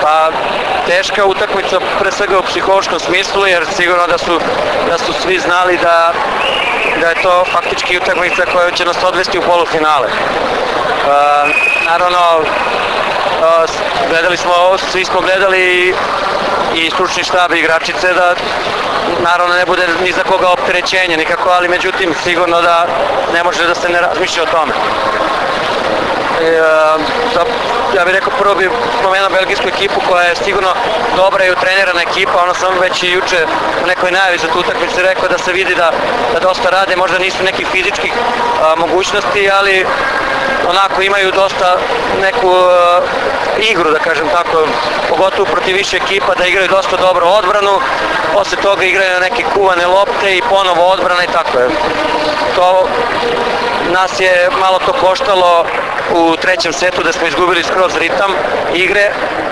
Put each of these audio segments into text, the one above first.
Pa teška utakmica pre svega u psihološkom smislu, jer sigurno da su svi znali da je to faktički utakmica koja će nas odvesti u polufinale. Naravno, svi smo gledali i stručni štab i igračice da naravno ne bude ni za koga opterećenje nikako, ali međutim sigurno da ne može da se ne razmišlja o tome. Ja bih rekao, prvo bih pomenuo belgijsku ekipu koja je sigurno dobra i utrenirana ekipa. Ono sam već i juče u nekoj najavi za tu utakmicu rekao da se vidi da dosta rade, možda nisu nekih fizičkih mogućnosti, ali onako imaju dosta neku igru, da kažem tako, pogotovo protiv više ekipa, da igraju dosta dobro odbranu, posle toga igraju na neke kuvane lopte i ponovo odbrana i tako je. Nas je malo to koštalo u trećem setu da smo izgubili skroz ritam igre,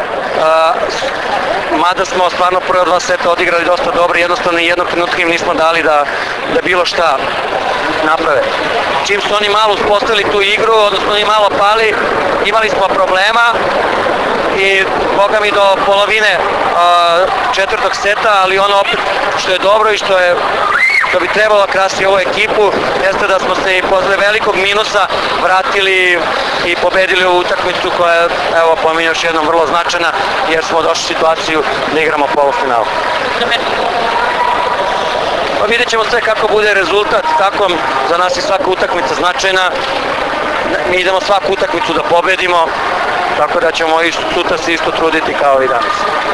mada smo stvarno prve dva seta odigrali dosta dobro, jednostavno i jednog trenutka im nismo dali da bilo šta naprave. Čim su oni malo uspostavili tu igru, odnosno oni malo pali, imali smo problema i boga mi do polovine četvrtog seta, ali ono opet što je dobro i što bi trebalo krasti ovu ekipu, jeste da smo se i posle velikog minusa vratili i pobedili ovu utakmicu koja je, evo pominjem još jednom, vrlo značajna, jer smo došli u situaciju da igramo polufinalu. Pa vidjet ćemo sve kako bude rezultat, tako za nas je svaka utakmica značajna, mi idemo svaku utakmicu da pobedimo, tako da ćemo i sutra se isto truditi kao i danas.